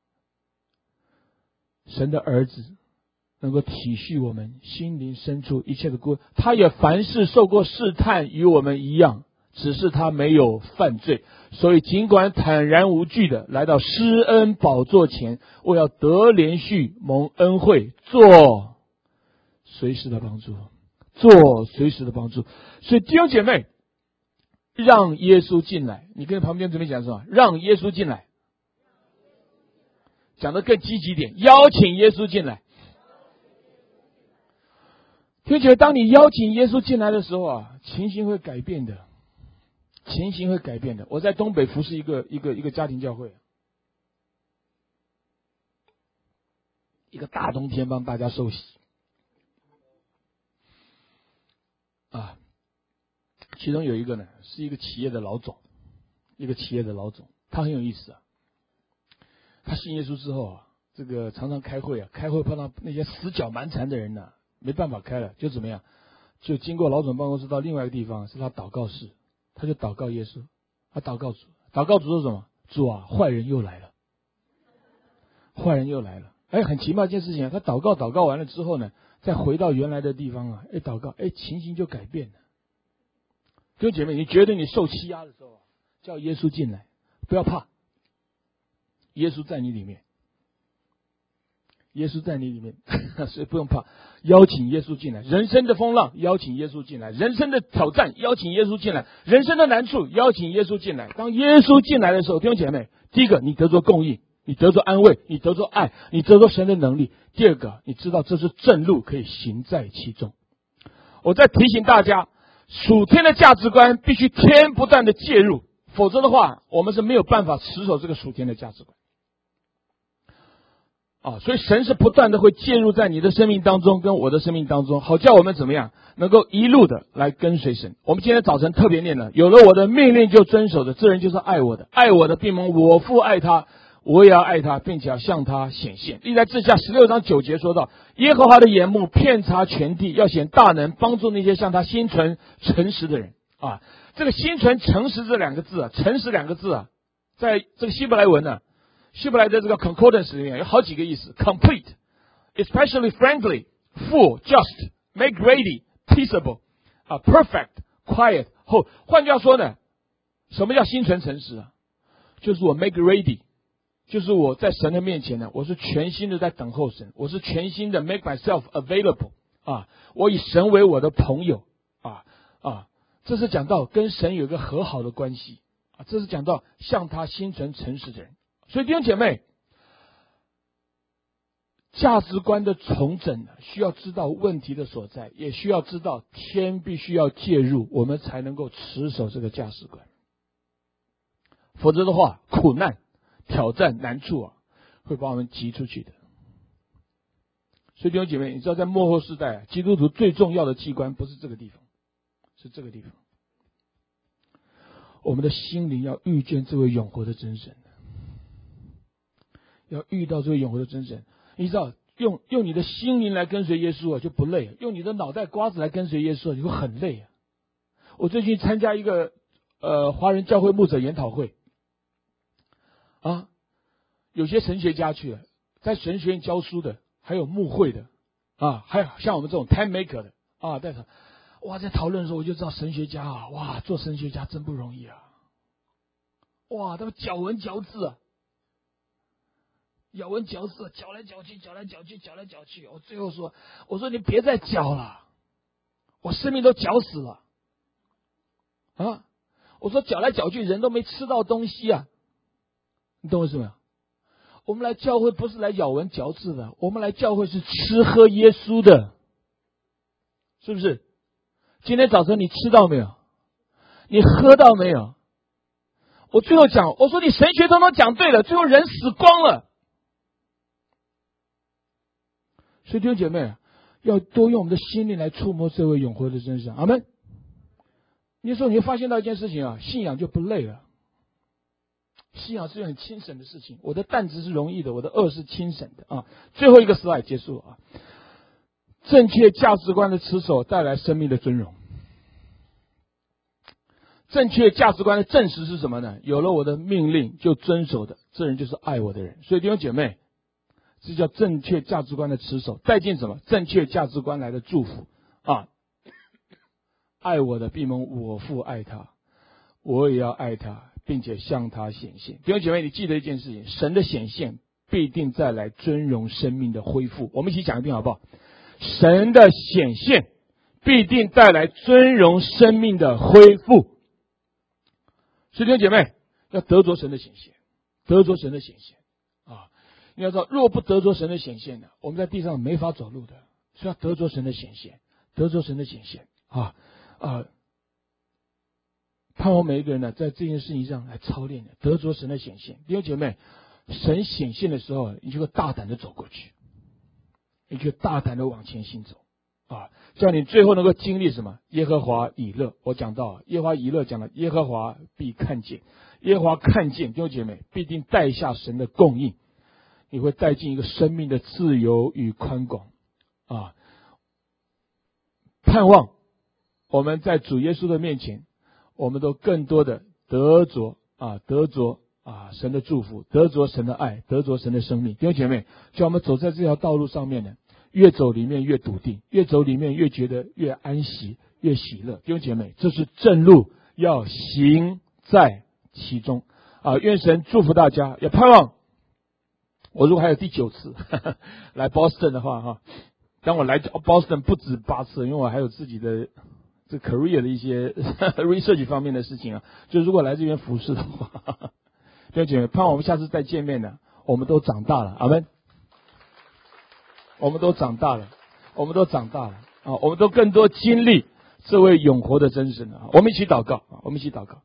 神的儿子，能够体恤我们心灵深处一切的过，他也凡事受过试探，与我们一样，只是他没有犯罪，所以尽管坦然无惧的来到施恩宝座前，我要得连续蒙恩惠，做随时的帮助，做随时的帮助。所以弟兄姐妹，让耶稣进来。你跟旁边这边讲什么？让耶稣进来。讲得更积极点，邀请耶稣进来。听起来，当你邀请耶稣进来的时候啊，情形会改变的，情形会改变的。我在东北服侍一个一个一个家庭教会，一个大冬天帮大家受洗啊，其中有一个呢是一个企业的老总，一个企业的老总，他很有意思啊。他信耶稣之后啊，这个常常开会啊，开会碰到那些死脚蛮缠的人呢、啊，没办法开了，就怎么样？就经过老总办公室到另外一个地方，是他祷告室，他就祷告耶稣，他祷告主，祷告主说什么？主啊，坏人又来了，坏人又来了。哎，很奇妙一件事情啊，他祷告祷告完了之后呢，再回到原来的地方啊，哎，祷告，哎，情形就改变了。弟兄姐妹，你觉得你受欺压的时候啊，叫耶稣进来，不要怕。耶稣在你里面，耶稣在你里面，所以不用怕。邀请耶稣进来，人生的风浪邀请耶稣进来，人生的挑战邀请耶稣进来，人生的难处邀请耶稣进来。当耶稣进来的时候，弟兄姐妹，第一个你得着供应，你得着安慰，你得着爱，你得着神的能力。第二个，你知道这是正路，可以行在其中。我再提醒大家，属天的价值观必须天不断的介入，否则的话，我们是没有办法持守这个属天的价值观。啊，所以神是不断的会介入在你的生命当中，跟我的生命当中，好叫我们怎么样能够一路的来跟随神。我们今天早晨特别念了，有了我的命令就遵守的，这人就是爱我的，爱我的并蒙我父爱他，我也要爱他，并且要向他显现。历代志下十六章九节说到，耶和华的眼目遍察全地，要显大能，帮助那些向他心存诚实的人。啊，这个心存诚实这两个字啊，诚实两个字啊，在这个希伯来文呢、啊。希伯来的这个 concordance 里面有好几个意思 ，complete, especially friendly, full, just, make ready, peaceable, 啊 perfect, quiet, whole。换句话说呢，什么叫心存诚实啊？就是我 make ready， 就是我在神的面前呢，我是全心的在等候神，我是全心的 make myself available 啊，我以神为我的朋友啊啊，这是讲到跟神有一个和好的关系啊，这是讲到向他心存诚实的人。所以弟兄姐妹，价值观的重整需要知道问题的所在，也需要知道天必须要介入，我们才能够持守这个价值观。否则的话，苦难、挑战、难处啊，会把我们挤出去的。所以弟兄姐妹，你知道在末后世代，基督徒最重要的机关不是这个地方，是这个地方。我们的心灵要遇见这位永活的真神。要遇到这位永活的真神，你知道，用用你的心灵来跟随耶稣啊，就不累；用你的脑袋瓜子来跟随耶稣啊，你会很累啊。我最近参加一个呃华人教会牧者研讨会，啊，有些神学家去了，在神学院教书的，还有牧会的，啊，还有像我们这种 tent maker 的啊，在场，哇，在讨论的时候我就知道神学家啊，哇，做神学家真不容易啊，哇，他们咬文嚼字啊。咬文嚼字，搅来搅去，搅来搅去，搅来搅去。我最后说：“我说你别再搅了，我生命都搅死了啊！”我说搅来搅去，人都没吃到东西啊！你懂我意思没有？我们来教会不是来咬文嚼字的，我们来教会是吃喝耶稣的。 是不是？今天早晨你吃到没有？你喝到没有？我最后讲，我说你神学通通讲对了，最后人死光了。所以弟兄姐妹，要多用我们的心灵来触摸这位永活的真相。阿们。那时候你会发现到一件事情啊，信仰就不累了。信仰是件很轻省的事情，我的担子是容易的，我的恶是轻省的啊。最后一个 slide 结束啊。正确价值观的持守带来生命的尊荣。正确价值观的证实是什么呢？有了我的命令就遵守的，这人就是爱我的人。所以弟兄姐妹，这叫正确价值观的持守，带进什么？正确价值观来的祝福啊！爱我的必蒙我父爱他，我也要爱他，并且向他显现。弟兄姐妹，你记得一件事情，神的显现必定再来尊荣生命的恢复。我们一起讲一遍好不好？神的显现必定带来尊荣生命的恢复。所以弟兄姐妹，要得着神的显现，得着神的显现啊！你要知道，若不得着神的显现呢，我们在地上没法走路的。所以要得着神的显现，得着神的显现啊啊！盼望每一个人呢，在这件事情上来操练的，得着神的显现。弟兄姐妹，神显现的时候，你就会大胆的走过去，你就大胆的往前行走啊！叫你最后能够经历什么？耶和华以勒。我讲到耶和华以勒，讲了耶和华必看见，耶和华看见，弟兄姐妹必定带下神的供应，你会带进一个生命的自由与宽广啊！盼望我们在主耶稣的面前，我们都更多的得着啊，得着啊神的祝福，得着神的爱，得着神的生命。弟兄姐妹，叫我们走在这条道路上面呢，越走里面越笃定，越走里面越觉得越安息，越喜乐。弟兄姐妹，这是正路，要行在其中啊！愿神祝福大家，也盼望我如果还有第九次呵呵来 Boston 的话哈，当我来 Boston 不止八次，因为我还有自己的这 career 的一些呵呵 research 方面的事情啊，就如果来这边服侍的话，弟兄姐妹，盼望我们下次再见面呢，我们都长大了，阿们。我们都长大了，我们都长大了啊！我们都更多经历这位永活的真神啊！我们一起祷告啊！我们一起祷告。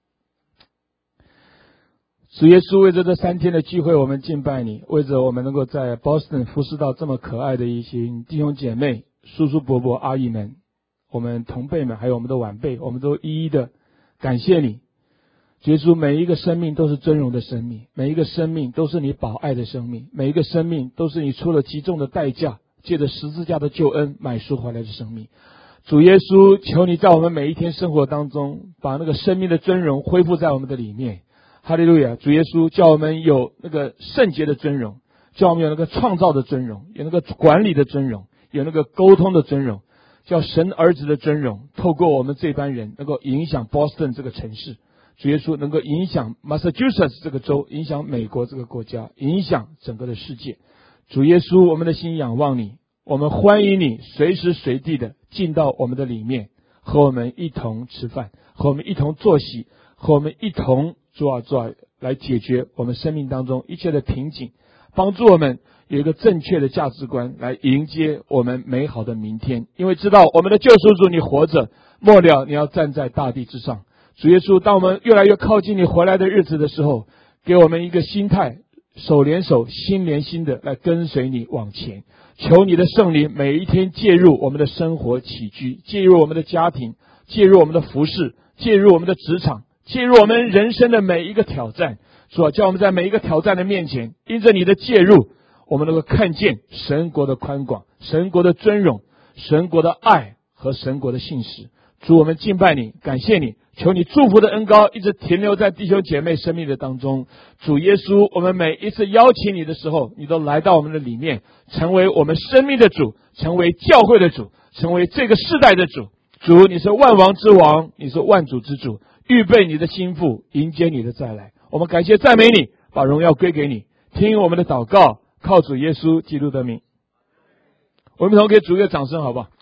主耶稣，为着这三天的聚会，我们敬拜你；为着我们能够在 Boston 服侍到这么可爱的一群弟兄姐妹、叔叔伯伯、阿姨们，我们同辈们，还有我们的晚辈，我们都一一的感谢你。耶稣，每一个生命都是尊荣的生命，每一个生命都是你保爱的生命，每一个生命都是你出了极重的代价，借着十字架的救恩买赎回来的生命。主耶稣，求你在我们每一天生活当中，把那个生命的尊荣恢复在我们的里面。哈利路亚！主耶稣，叫我们有那个圣洁的尊荣，叫我们有那个创造的尊荣，有那个管理的尊荣，有那个沟通的尊荣，叫神儿子的尊荣，透过我们这班人能够影响 Boston 这个城市。主耶稣能够影响 Massachusetts 这个州，影响美国这个国家，影响整个的世界。主耶稣，我们的心仰望你，我们欢迎你随时随地的进到我们的里面，和我们一同吃饭，和我们一同坐席，和我们一同做啊做啊，来解决我们生命当中一切的瓶颈，帮助我们有一个正确的价值观来迎接我们美好的明天。因为知道我们的救赎主你活着，末了你要站在大地之上。主耶稣，当我们越来越靠近你回来的日子的时候，给我们一个心态，手连手心连心的来跟随你往前。求你的圣灵每一天介入我们的生活起居，介入我们的家庭，介入我们的服事，介入我们的职场，介入我们人生的每一个挑战。主啊，叫我们在每一个挑战的面前，因着你的介入，我们能够看见神国的宽广，神国的尊荣，神国的爱和神国的信实。主，我们敬拜你，感谢你，求你祝福的恩膏一直停留在弟兄姐妹生命的当中。主耶稣，我们每一次邀请你的时候，你都来到我们的里面，成为我们生命的主，成为教会的主，成为这个世代的主。主，你是万王之王，你是万主之主，预备你的心腹，迎接你的再来。我们感谢赞美你，把荣耀归给你。听我们的祷告，靠主耶稣基督的名。我们同给主一个掌声好不好？